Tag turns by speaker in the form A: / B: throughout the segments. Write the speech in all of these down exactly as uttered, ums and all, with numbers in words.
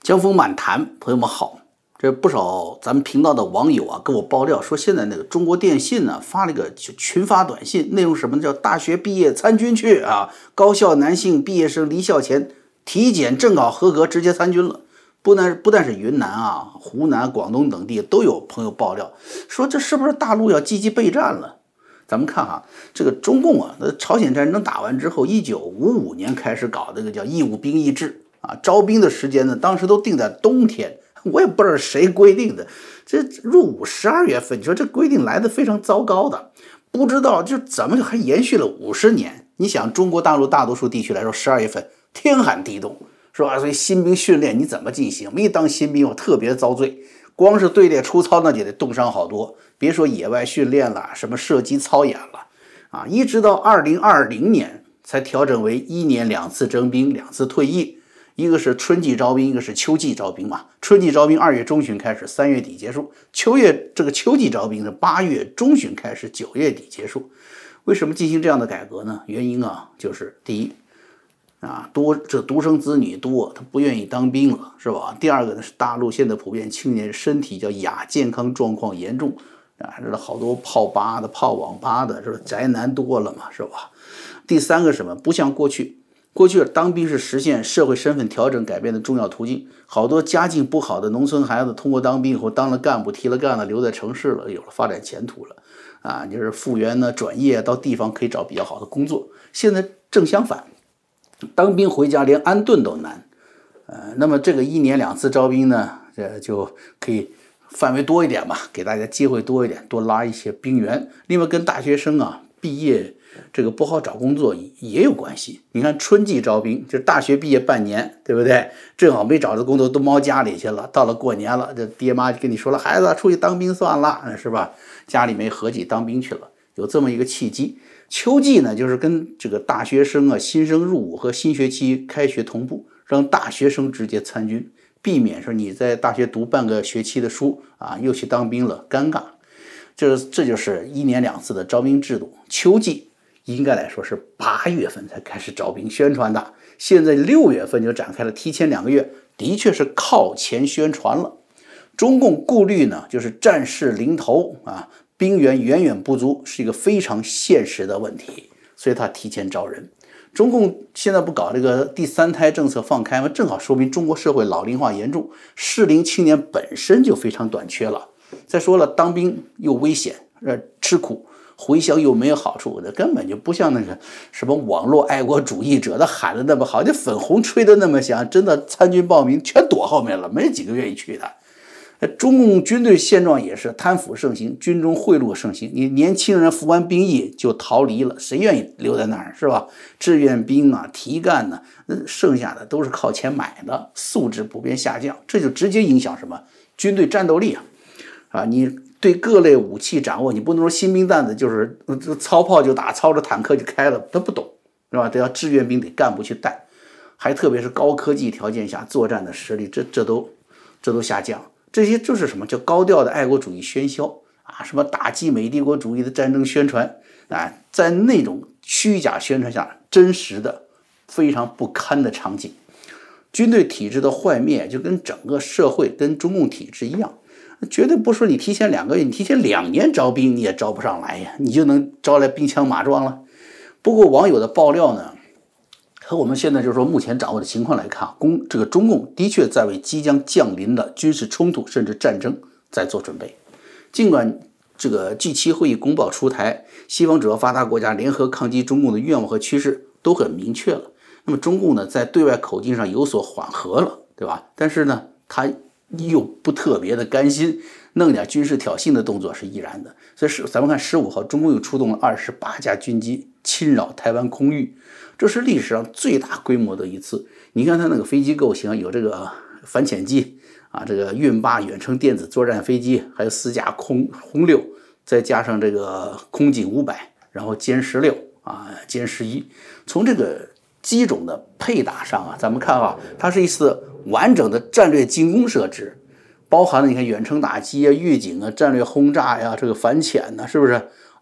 A: 江峰漫谈，朋友们好。这不少咱们频道的网友啊，跟我爆料说，现在那个中国电信呢发了个群发短信，内容什么呢？叫大学毕业参军去啊！高校男性毕业生离校前体检正好合格，直接参军了。不但不但是云南啊、湖南、广东等地都有朋友爆料说，这是不是大陆要积极备战了？咱们看哈，这个中共啊，那朝鲜战争打完之后，一九五五年开始搞这个叫义务兵役制。啊，招兵的时间呢，当时都定在冬天，我也不知道谁规定的。这入伍十二月份，你说这规定来的非常糟糕的，不知道就怎么还延续了五十年。你想，中国大陆大多数地区来说，十二月份天寒地冻，是吧？所以新兵训练你怎么进行？没当新兵我特别遭罪，光是队列出操那就得冻伤好多，别说野外训练了，什么射击操演了啊！一直到二零二零年才调整为一年两次征兵，两次退役。一个是春季招兵，一个是秋季招兵嘛。春季招兵二月中旬开始，三月底结束；秋月这个秋季招兵是八月中旬开始，九月底结束。为什么进行这样的改革呢？原因啊，就是第一啊，多这独生子女多，他不愿意当兵了，是吧？第二个呢，是大陆现在普遍青年身体叫亚健康状况严重啊，这好多泡吧的、泡网吧的，是吧？宅男多了嘛，是吧？第三个什么？不像过去。过去当兵是实现社会身份调整改变的重要途径，好多家境不好的农村孩子通过当兵以后当了干部、提了干了，留在城市了，有了发展前途了啊！就是复员呢、转业到地方可以找比较好的工作。现在正相反，当兵回家连安顿都难。呃，那么这个一年两次招兵呢，这就可以范围多一点吧，给大家机会多一点，多拉一些兵员。另外，跟大学生啊毕业。这个不好找工作也有关系。你看春季招兵，就是大学毕业半年，对不对？正好没找着工作，都猫家里去了。到了过年了，这爹妈就跟你说了，孩子出去当兵算了，是吧？家里没合计当兵去了，有这么一个契机。秋季呢，就是跟这个大学生啊新生入伍和新学期开学同步，让大学生直接参军，避免说你在大学读半个学期的书啊，又去当兵了，尴尬。这这就是一年两次的招兵制度。秋季应该来说是八月份才开始招兵宣传的，现在六月份就展开了，提前两个月，的确是靠前宣传了。中共顾虑呢，就是战事临头啊，兵源远远不足，是一个非常现实的问题，所以他提前招人。中共现在不搞这个第三胎政策放开吗？正好说明中国社会老龄化严重，适龄青年本身就非常短缺了。再说了，当兵又危险，呃，吃苦。回乡又没有好处，那根本就不像那个什么网络爱国主义者的喊的那么好，就粉红吹的那么响，真的参军报名全躲后面了，没几个愿意去的。中共军队现状也是贪腐盛行，军中贿赂盛行，你年轻人服完兵役就逃离了，谁愿意留在那儿，是吧？志愿兵啊、提干呢、啊，剩下的都是靠钱买的，素质普遍下降，这就直接影响什么军队战斗力啊！啊，你对各类武器掌握，你不能说新兵蛋子就是操炮就打，操着坦克就开了，他不懂，是吧？得要志愿兵得干部去带，还特别是高科技条件下作战的实力，这这都这都下降。这些就是什么叫高调的爱国主义喧嚣啊，什么打击美帝国主义的战争宣传啊，在那种虚假宣传下，真实的非常不堪的场景。军队体制的坏灭，就跟整个社会跟中共体制一样。绝对不说你提前两个月，你提前两年招兵你也招不上来呀，你就能招来兵强马壮了。不过网友的爆料呢，和我们现在就是说目前掌握的情况来看，公这个中共的确在为即将降临的军事冲突甚至战争在做准备。尽管这个 G 七 会议公报出台，西方主要发达国家联合抗击中共的愿望和趋势都很明确了。那么中共呢，在对外口径上有所缓和了，对吧？但是呢，他又不特别的甘心，弄点军事挑衅的动作是依然的。所以是咱们看十五号，中共又出动了二十八架军机侵扰台湾空域，这是历史上最大规模的一次。你看它那个飞机构型，有这个反潜机啊，这个运八远程电子作战飞机，还有四架空轰六，再加上这个空警五百，然后歼十六啊，歼十一。从这个机种的配搭上啊，咱们看啊，它是一次完整的战略进攻设置，包含了你看远程打击啊、预警啊、战略轰炸呀、这个反潜呢、啊，是不是？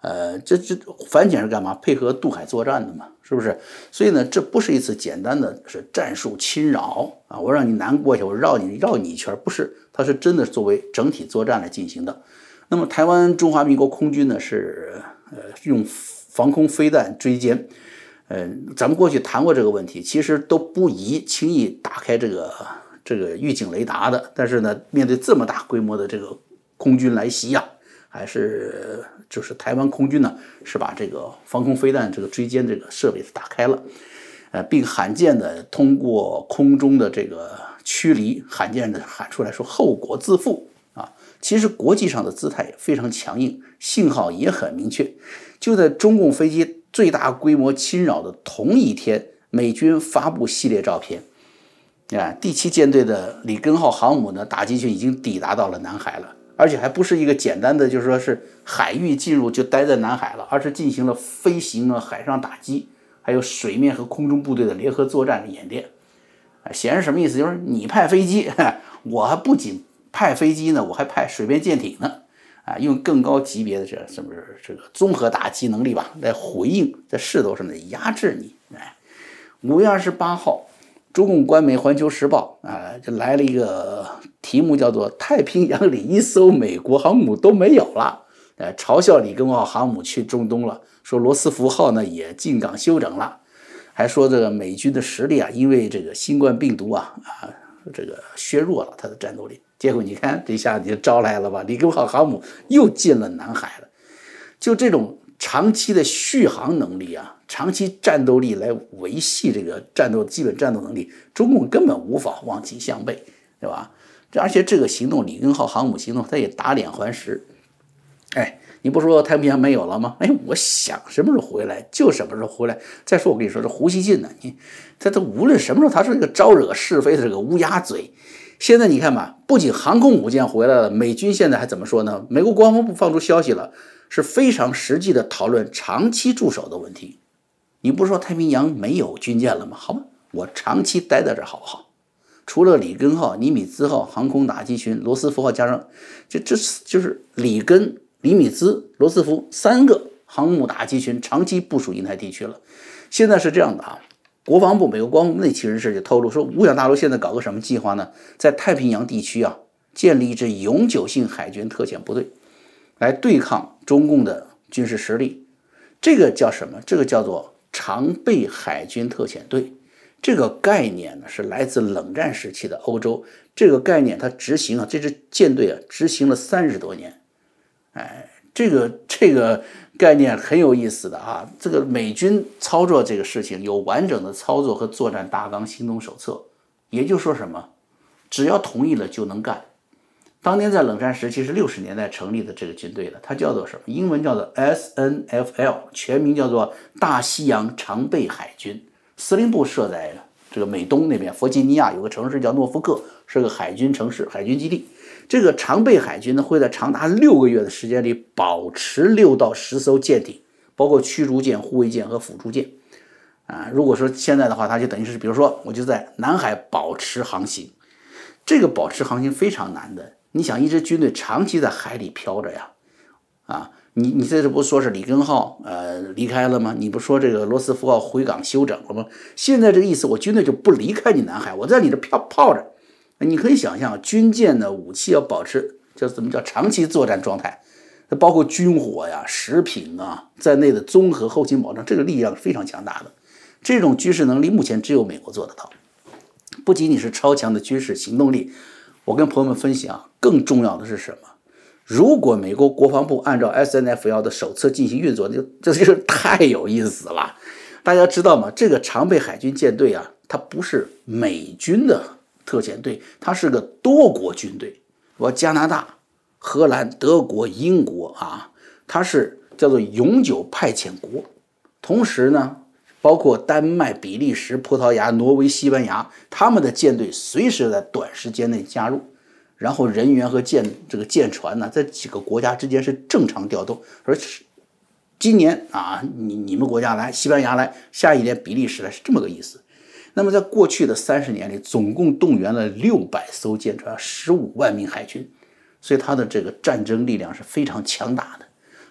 A: 呃，这这反潜是干嘛？配合渡海作战的嘛，是不是？所以呢，这不是一次简单的是战术侵扰啊，我让你南过去，我绕你绕你一圈，不是，它是真的作为整体作战来进行的。那么台湾中华民国空军呢是呃用防空飞弹追歼，呃，咱们过去谈过这个问题，其实都不宜轻易打开这个这个预警雷达的。但是呢，面对这么大规模的这个空军来袭呀、啊，还是就是台湾空军呢是把这个防空飞弹这个追歼这个设备打开了，呃，并罕见的通过空中的这个驱离，罕见的喊出来说后果自负啊。其实国际上的姿态也非常强硬，信号也很明确。就在中共飞机最大规模侵扰的同一天，美军发布系列照片，啊，第七舰队的里根号航母呢，打击群已经抵达到了南海了，而且还不是一个简单的，就是说是海域进入就待在南海了，而是进行了飞行啊、海上打击，还有水面和空中部队的联合作战的演练。啊，显然什么意思？就是你派飞机，我还不仅派飞机呢，我还派水面舰艇呢，啊，用更高级别的这什么这个综合打击能力吧，来回应在势头上来压制你。哎，五月二十八号，中共官媒《环球时报》啊，就来了一个题目叫做"太平洋里一艘美国航母都没有了"，呃，嘲笑里根号航母去中东了，说罗斯福号呢也进港休整了，还说这个美军的实力啊，因为这个新冠病毒啊啊这个削弱了它的战斗力。结果你看这下就招来了吧，里根号航母又进了南海了。就这种长期的续航能力啊，长期战斗力来维系这个战斗基本战斗能力，中共根本无法望其项背，对吧？而且这个行动，里根号航母行动，它也打脸还实。哎，你不说太平洋没有了吗？哎，我想什么时候回来就什么时候回来。再说我跟你说，这胡锡进呢，你他他无论什么时候，他是一个招惹是非的这个乌鸦嘴。现在你看吧，不仅航空母舰回来了，美军现在还怎么说呢？美国国防部放出消息了，是非常实际的讨论长期驻守的问题。你不是说太平洋没有军舰了吗？好吧，我长期待在这儿好不好？除了里根号、尼米兹号航空打击群、罗斯福号加上，这这就是里根、尼米兹、罗斯福三个航母打击群长期部署印太地区了。现在是这样的啊。国防部美国国防部内情人士就透露说，五角大楼现在搞个什么计划呢？在太平洋地区啊，建立一支永久性海军特遣部队，来对抗中共的军事实力。这个叫什么？这个叫做常备海军特遣队。这个概念呢，是来自冷战时期的欧洲。这个概念它执行啊，这支舰队啊，执行了三十多年。哎，这个这个。概念很有意思的啊，这个美军操作这个事情有完整的操作和作战大纲、行动手册，也就是说什么，只要同意了就能干。当年在冷战时期是六十年代成立的这个军队的，它叫做什么？英文叫做 S N F L， 全名叫做大西洋常备海军，司令部设在这个美东那边，弗吉尼亚有个城市叫诺福克，是个海军城市、海军基地。这个常备海军呢，会在长达六个月的时间里保持六到十艘舰艇，包括驱逐舰、护卫舰和辅助舰。啊，如果说现在的话，它就等于是，比如说我就在南海保持航行，这个保持航行非常难的。你想，一支军队长期在海里飘着呀，啊，你你这不说是里根号呃离开了吗？你不说这个罗斯福号回港休整了吗？现在这个意思，我军队就不离开你南海，我在你这漂泡着。你可以想象，军舰的武器要保持叫怎么叫长期作战状态，包括军火呀、食品啊在内的综合后勤保障，这个力量是非常强大的。这种军事能力目前只有美国做得到。不仅仅是超强的军事行动力，我跟朋友们分享，更重要的是什么？如果美国国防部按照 S N F L 的手册进行运作，这这就是太有意思了。大家知道吗？这个常备海军舰队啊，它不是美军的特遣队，它是个多国军队，我加拿大、荷兰、德国、英国啊，它是叫做永久派遣国。同时呢，包括丹麦、比利时、葡萄牙、挪威、西班牙，他们的舰队随时在短时间内加入，然后人员和舰这个舰船呢，在几个国家之间是正常调动。而今年啊，你你们国家来，西班牙来，下一年比利时来，是这么个意思。那么在过去的三十年里，总共动员了六百艘舰船，十五万名海军，所以它的这个战争力量是非常强大的。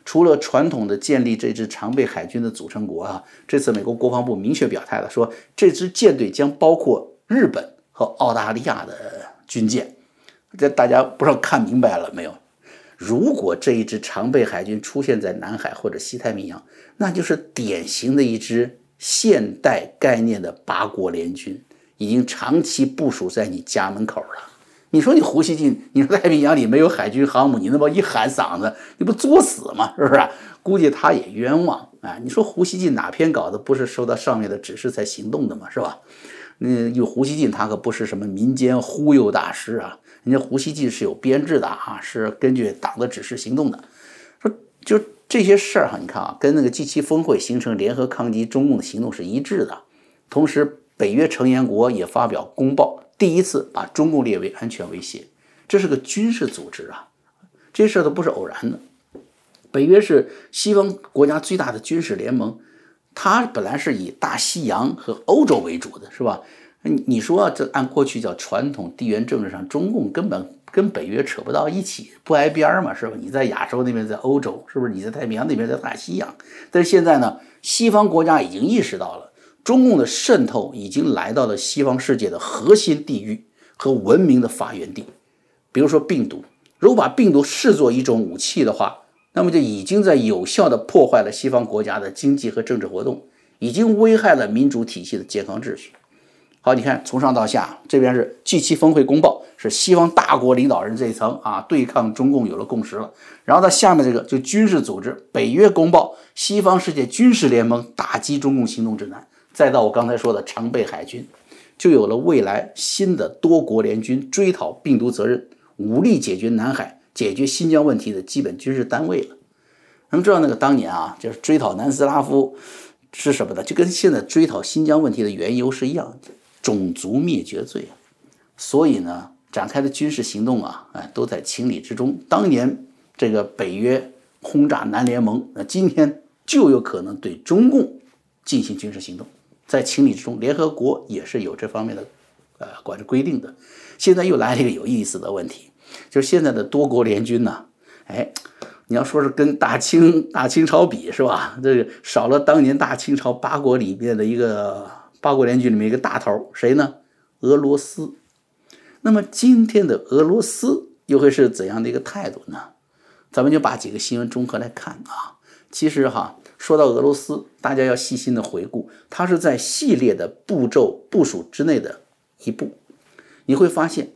A: 除了传统的建立这支常备海军的组成国啊，这次美国国防部明确表态了，说这支舰队将包括日本和澳大利亚的军舰。这大家不知道看明白了没有？如果这一支常备海军出现在南海或者西太平洋，那就是典型的一支现代概念的八国联军，已经长期部署在你家门口了。你说你胡锡进，你说太平洋里没有海军航母，你那么一喊嗓子，你不作死吗？是不是？估计他也冤枉啊！你说胡锡进哪篇稿子不是受到上面的指示才行动的吗？是吧？嗯，有胡锡进他可不是什么民间忽悠大师啊，人家胡锡进是有编制的啊，是根据党的指示行动的。说就这些事儿哈，你看啊，跟那个 G 七 峰会形成联合抗击中共的行动是一致的。同时，北约成员国也发表公报，第一次把中共列为安全威胁，这是个军事组织啊，这些事儿都不是偶然的。北约是西方国家最大的军事联盟，它本来是以大西洋和欧洲为主的，是吧？你说这按过去叫传统地缘政治上，中共根本跟北约扯不到一起，不挨边嘛，是吧？你在亚洲那边，在欧洲，是不是？你在太平洋那边，在大西洋。但是现在呢，西方国家已经意识到了，中共的渗透已经来到了西方世界的核心地域和文明的发源地。比如说病毒，如果把病毒视作一种武器的话，那么就已经在有效地破坏了西方国家的经济和政治活动，已经危害了民主体系的健康秩序。好，你看从上到下，这边是 G 七 峰会公报，是西方大国领导人这一层啊，对抗中共有了共识了。然后到下面这个就军事组织，北约公报，西方世界军事联盟打击中共行动指南，再到我刚才说的常备海军，就有了未来新的多国联军追讨病毒责任、武力解决南海、解决新疆问题的基本军事单位了。咱们知道那个当年啊，就是追讨南斯拉夫是什么呢？就跟现在追讨新疆问题的缘由是一样的。种族灭绝罪，所以呢，展开的军事行动啊，哎，都在情理之中。当年这个北约轰炸南联盟，那今天就有可能对中共进行军事行动，在情理之中。联合国也是有这方面的呃管制规定的。现在又来了一个有意思的问题，就是现在的多国联军呢，哎，你要说是跟大清大清朝比是吧？这个少了当年大清朝八国里面的一个。八国联军里面一个大头，谁呢？俄罗斯。那么今天的俄罗斯又会是怎样的一个态度呢？咱们就把几个新闻综合来看啊。其实哈，说到俄罗斯，大家要细心的回顾，它是在系列的步骤部署之内的一步。你会发现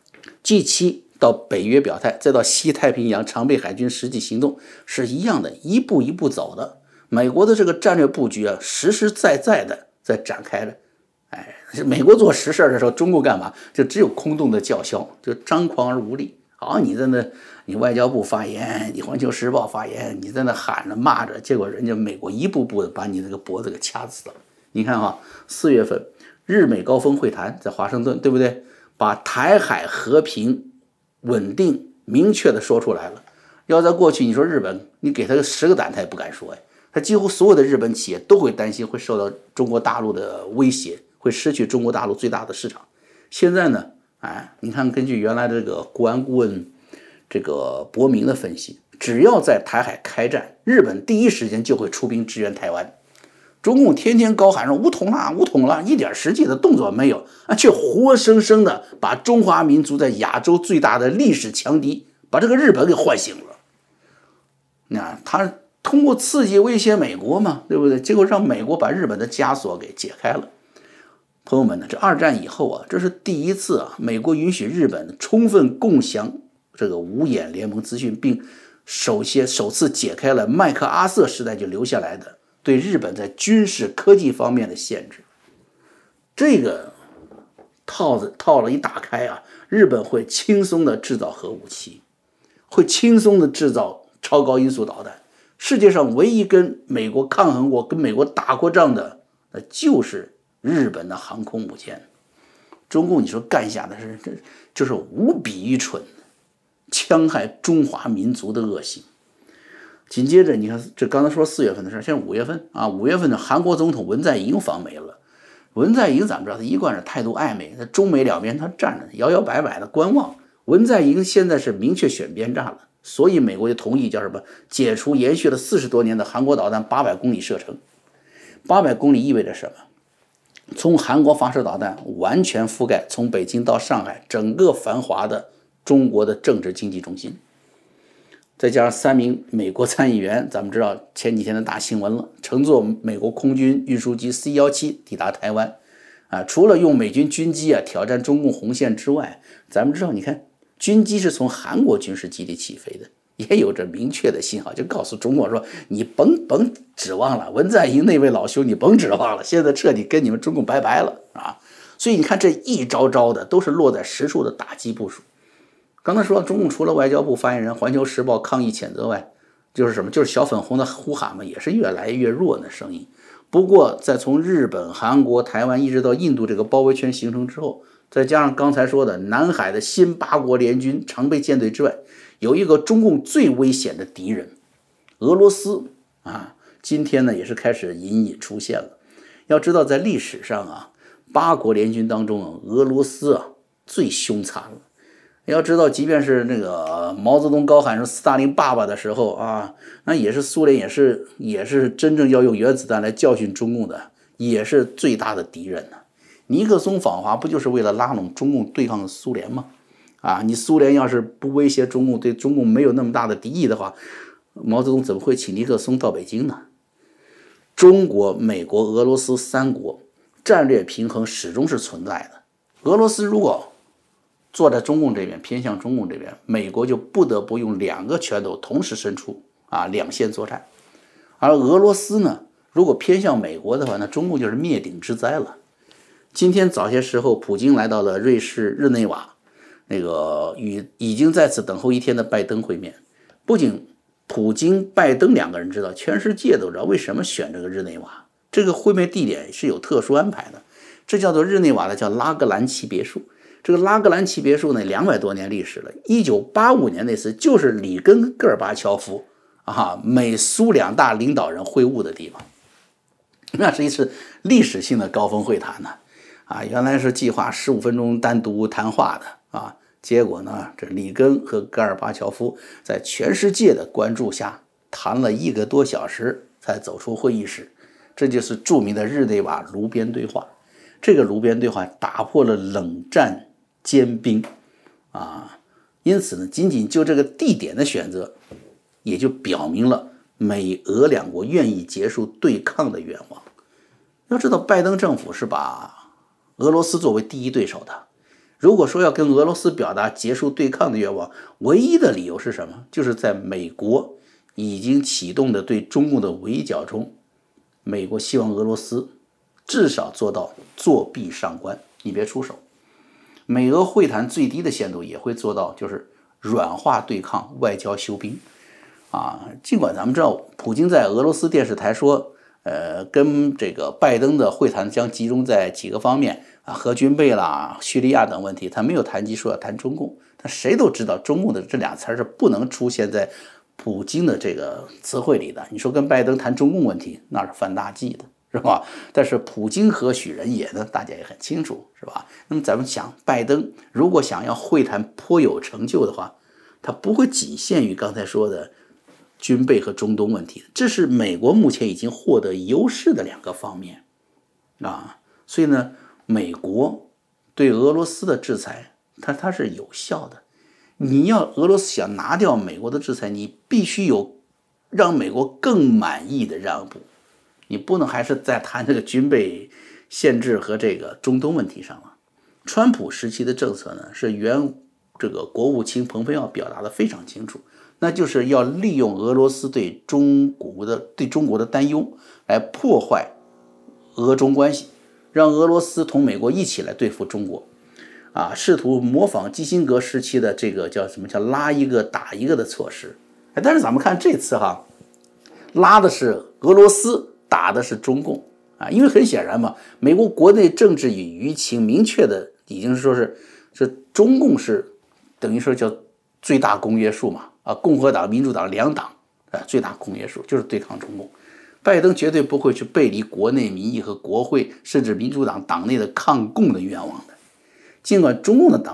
A: G 七 到北约表态，再到西太平洋常备海军实际行动是一样的，一步一步走的。美国的这个战略布局啊，实实在在的在展开了。哎，美国做实事的时候，中国干嘛？就只有空洞的叫嚣，就张狂而无力。好，你在那，你外交部发言，你环球时报发言，你在那喊着骂着，结果人家美国一步步的把你那个脖子给掐死了。你看哈，四月份日美高峰会谈在华盛顿，对不对？把台海和平稳定明确的说出来了。要在过去，你说日本，你给他个十个胆他也不敢说呀。他几乎所有的日本企业都会担心会受到中国大陆的威胁，会失去中国大陆最大的市场。现在呢，哎，你看，根据原来的这个国安顾问这个伯明的分析，只要在台海开战，日本第一时间就会出兵支援台湾。中共天天高喊说武统了，武统了，一点实际的动作没有啊，却活生生的把中华民族在亚洲最大的历史强敌，把这个日本给唤醒了。那他通过刺激威胁美国嘛，对不对？结果让美国把日本的枷锁给解开了。朋友们呢，这二战以后啊，这是第一次啊，美国允许日本充分共享这个五眼联盟资讯，并首先首次解开了麦克阿瑟时代就留下来的对日本在军事科技方面的限制。这个套子套了一打开啊，日本会轻松的制造核武器，会轻松的制造超高音速导弹。世界上唯一跟美国抗衡过、跟美国打过仗的，那就是日本的航空母舰。中共你说干下的是，这就是无比愚蠢的戕害中华民族的恶行。紧接着，你看这刚才说四月份的事，现在五月份啊，五月份的韩国总统文在寅访美了。文在寅咱们知道，他一贯是态度暧昧，中美两边他站着摇摇摆摆的观望。文在寅现在是明确选边站了， 所以美国就同意叫什么解除延续了四十多年的韩国导弹八百公里射程。八百公里意味着什么？从韩国发射导弹完全覆盖从北京到上海整个繁华的中国的政治经济中心。再加上三名美国参议员，咱们知道前几天的大新闻了，乘坐美国空军运输机 C 十七 抵达台湾啊，除了用美军军机啊挑战中共红线之外，咱们知道你看军机是从韩国军事基地起飞的，也有着明确的信号，就告诉中国说你甭甭指望了，文在寅那位老兄你甭指望了，现在彻底跟你们中共拜拜了啊！所以你看这一招招的都是落在实处的打击部署。刚才说中共除了外交部发言人、环球时报抗议谴责外，就是什么？就是小粉红的呼喊嘛，也是越来越弱的声音。不过在从日本、韩国、台湾一直到印度这个包围圈形成之后，再加上刚才说的南海的新八国联军、常备舰队之外，有一个中共最危险的敌人俄罗斯啊，今天呢也是开始隐隐出现了。要知道在历史上啊，八国联军当中啊，俄罗斯啊最凶残了。要知道即便是那个毛泽东高喊是斯大林爸爸的时候啊，那也是苏联也是也是真正要用原子弹来教训中共的，也是最大的敌人呢。尼克松访华不就是为了拉拢中共对抗苏联吗？啊，你苏联要是不威胁中共，对中共没有那么大的敌意的话，毛泽东怎么会请尼克松到北京呢？中国、美国、俄罗斯三国战略平衡始终是存在的。俄罗斯如果坐在中共这边，偏向中共这边，美国就不得不用两个拳头同时伸出啊，两线作战。而俄罗斯呢，如果偏向美国的话，那中共就是灭顶之灾了。今天早些时候，普京来到了瑞士日内瓦，那个与已经在此等候一天的拜登会面。不仅普京、拜登两个人知道，全世界都知道为什么选这个日内瓦。这个会面地点是有特殊安排的，这叫做日内瓦的叫拉格兰奇别墅。这个拉格兰奇别墅呢，两百多年历史了。一九八五年那次就是里根戈尔巴乔夫啊，美苏两大领导人会晤的地方，那是一次历史性的高峰会谈呢。啊，原来是计划十五分钟单独谈话的啊，结果呢，这里根和戈尔巴乔夫在全世界的关注下谈了一个多小时，才走出会议室。这就是著名的日内瓦炉边对话。这个炉边对话打破了冷战坚冰啊，因此呢，仅仅就这个地点的选择，也就表明了美俄两国愿意结束对抗的愿望。要知道，拜登政府是把俄罗斯作为第一对手的。如果说要跟俄罗斯表达结束对抗的愿望，唯一的理由是什么？就是在美国已经启动的对中共的围剿中，美国希望俄罗斯至少做到作壁上观，你别出手。美俄会谈最低的限度也会做到，就是软化对抗，外交休兵啊。尽管咱们知道，普京在俄罗斯电视台说，呃，跟这个拜登的会谈将集中在几个方面啊，核军备啦、叙利亚等问题，他没有谈及说要谈中共。但谁都知道，中共的这俩词是不能出现在普京的这个词汇里的。你说跟拜登谈中共问题，那是犯大忌的，是吧？但是普京何许人也呢？大家也很清楚，是吧？那么咱们想，拜登如果想要会谈颇有成就的话，他不会仅限于刚才说的军备和中东问题，这是美国目前已经获得优势的两个方面啊。所以呢，美国对俄罗斯的制裁，它它是有效的。你要俄罗斯想拿掉美国的制裁，你必须有让美国更满意的让步。你不能还是在谈这个军备限制和这个中东问题上了。川普时期的政策呢，是原这个国务卿蓬佩奥表达的非常清楚，那就是要利用俄罗斯对中国的对中国的担忧来破坏俄中关系，让俄罗斯同美国一起来对付中国啊，试图模仿基辛格时期的这个叫什么叫拉一个打一个的措施。但是咱们看这次哈，拉的是俄罗斯，打的是中共啊，因为很显然嘛，美国国内政治与舆情明确的已经说是是中共是等于说叫最大公约数嘛啊，共和党、民主党两党啊最大公约数就是对抗中共。拜登绝对不会去背离国内民意和国会甚至民主党党内的抗共的愿望的。尽管中共的党媒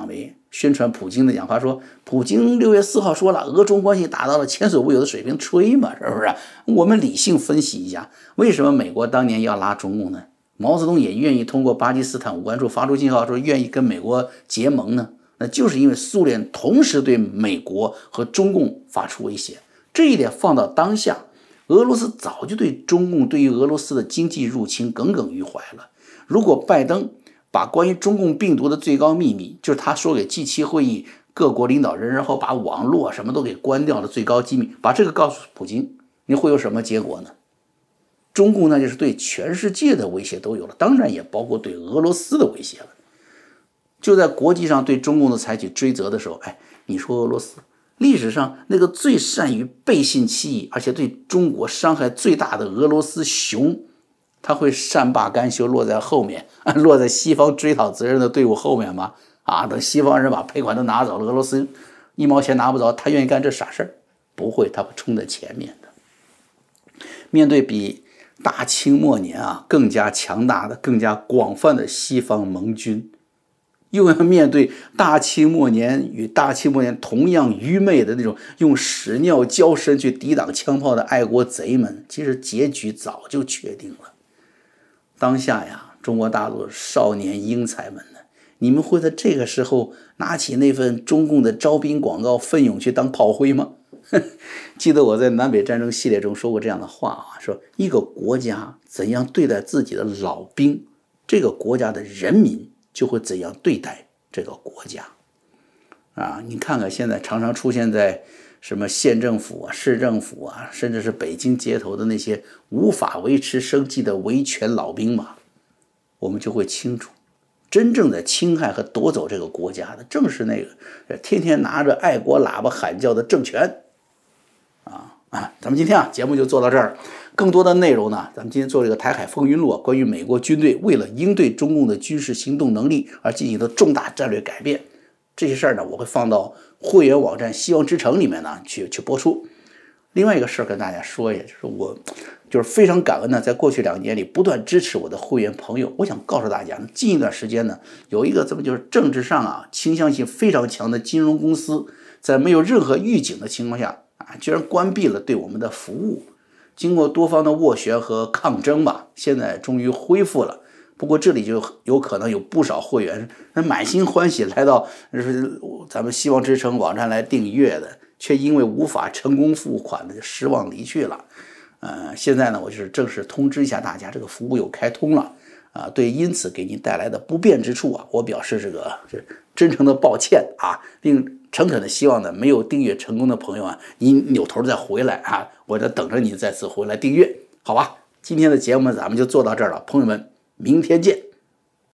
A: 宣传普京的讲话，说普京六月四号说了，俄中关系达到了前所未有的水平，吹嘛，是不是？我们理性分析一下，为什么美国当年要拉中共呢？毛泽东也愿意通过巴基斯坦武官处发出信号，说愿意跟美国结盟呢？那就是因为苏联同时对美国和中共发出威胁。这一点放到当下，俄罗斯早就对中共对于俄罗斯的经济入侵耿耿于怀了。如果拜登把关于中共病毒的最高秘密，就是他说给 G 七 会议各国领导人，然后把网络什么都给关掉了最高机密，把这个告诉普京，你会有什么结果呢？中共那就是对全世界的威胁都有了，当然也包括对俄罗斯的威胁了。就在国际上对中共的采取追责的时候，哎，你说俄罗斯历史上那个最善于背信弃义，而且对中国伤害最大的俄罗斯熊，他会善罢甘休，落在后面，落在西方追讨责任的队伍后面吗？啊，等西方人把赔款都拿走了，俄罗斯一毛钱拿不着，他愿意干这傻事儿？不会，他会冲在前面的。面对比大清末年啊更加强大的、更加广泛的西方盟军，又要面对大清末年与大清末年同样愚昧的那种用屎尿浇身去抵挡枪炮的爱国贼们，其实结局早就确定了。当下呀，中国大陆少年英才们呢，你们会在这个时候拿起那份中共的招兵广告奋勇去当炮灰吗？记得我在南北战争系列中说过这样的话啊，说一个国家怎样对待自己的老兵，这个国家的人民就会怎样对待这个国家啊！你看看现在常常出现在什么县政府啊、市政府啊，甚至是北京街头的那些无法维持生计的维权老兵嘛，我们就会清楚，真正的侵害和夺走这个国家的，正是那个天天拿着爱国喇叭喊叫的政权啊啊！咱们今天啊节目就做到这儿，更多的内容呢，咱们今天做这个台海风云录，关于美国军队为了应对中共的军事行动能力而进行的重大战略改变，这些事儿呢，我会放到会员网站希望之城里面呢去去播出。另外一个事儿跟大家说一下，就是我就是非常感恩呢，在过去两年里不断支持我的会员朋友。我想告诉大家，近一段时间呢，有一个这么就是政治上啊倾向性非常强的金融公司，在没有任何预警的情况下啊，居然关闭了对我们的服务。经过多方的斡旋和抗争吧，现在终于恢复了。不过这里就有可能有不少会员满心欢喜来到就是咱们希望之城网站来订阅的，却因为无法成功付款的失望离去了。呃，现在呢，我就是正式通知一下大家，这个服务又开通了啊、呃，对因此给您带来的不便之处啊，我表示这个是真诚的抱歉啊，并诚恳的希望呢，没有订阅成功的朋友啊，你扭头再回来啊，我这等着你再次回来订阅，好吧？今天的节目咱们就做到这儿了，朋友们，明天见。